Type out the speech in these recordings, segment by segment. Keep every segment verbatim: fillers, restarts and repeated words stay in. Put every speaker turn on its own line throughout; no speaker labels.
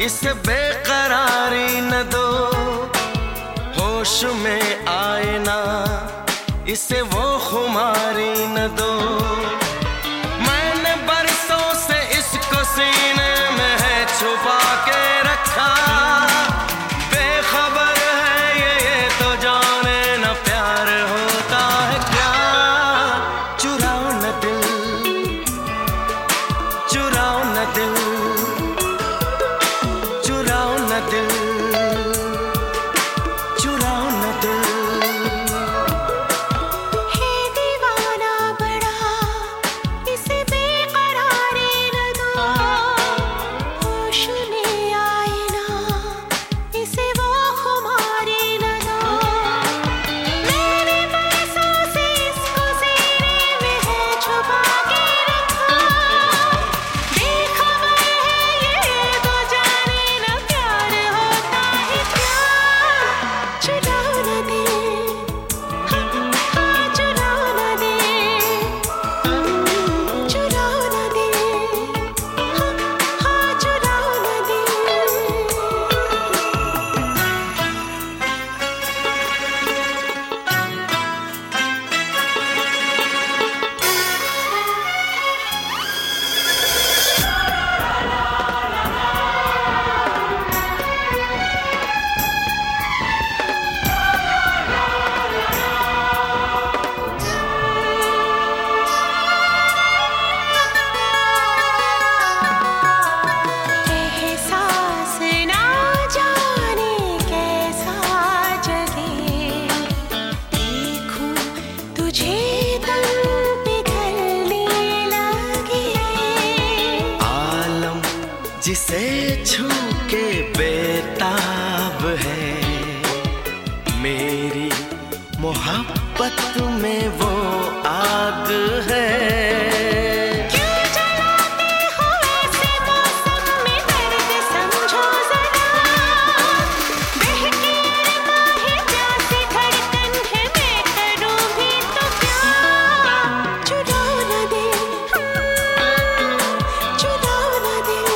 इसे बेकरारी न दो, होश में आए ना इसे वो खुमारी न दो। मैंने बरसों से इसको सीने में है छुपा के रखा, बेखबर है ये, ये तो जाने न प्यार होता है क्या। चुराओ न दिल, चुराओ न दिल, चुराओ न दिल, चुराओ न दिल।
है दीवाना बड़ा, इसे बेकरारी न दो, होश में आए ना इसे वो खुमारी न दो। मैंने बरसों से इसको सीने में है छुपा के रखा, बेखबर है ये तो जाने न प्यार होता है क्या। चुराओ न दिल, हाँ हाँ चुराओ न दिल, चुराओ न दिल, हाँ हाँ चुराओ न दिल। एहसास ना जाने कैसा जगे, देखूं तुझे तन पिघलने लगे।
आलम जिसे छू के बेताब है, मेरी मोहब्बत में वो आग है।
क्यों जलाते हो ऐसे मौसम में दर्द समझो जरा, बहकी अरमां है प्यासी धड़कन है, मैं करूं भी तो क्या। चुराओ न दिल, चुराओ न दिल।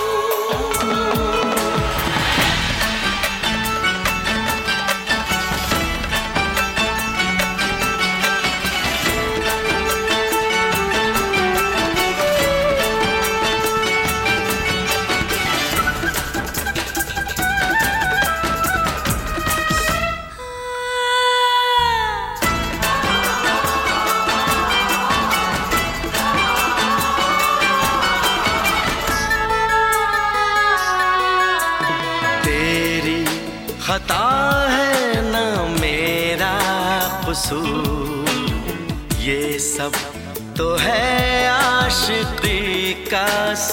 तेरी खता है ना मेरा कसूर, ये सब तो है आशिकी का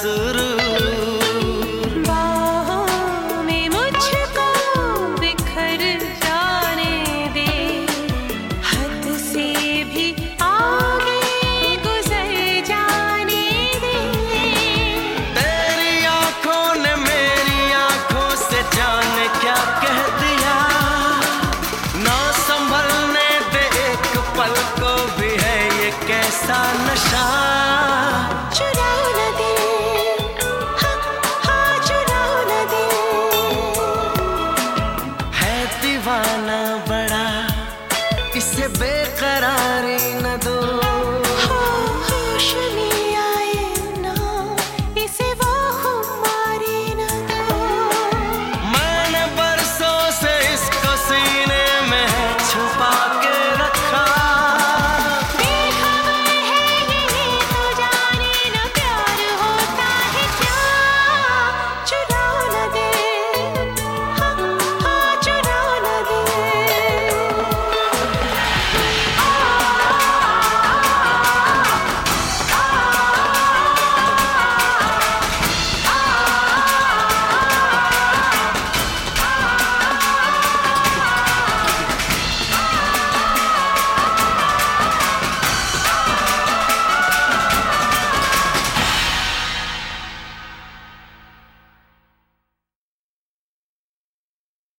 सुरूर।
बाहों में मुझको बिखर जाने दे, हद से भी आगे गुजर जाने दे।
तेरी आंखों ने मेरी आंखों से जाने क्या कह दिया, ना संभलने दे एक पल को भी है ये कैसा नशा।
चुराओ न दिल, हाँ हाँ चुराओ न दिल।
है दीवाना बड़ा, इसे बेकरारी न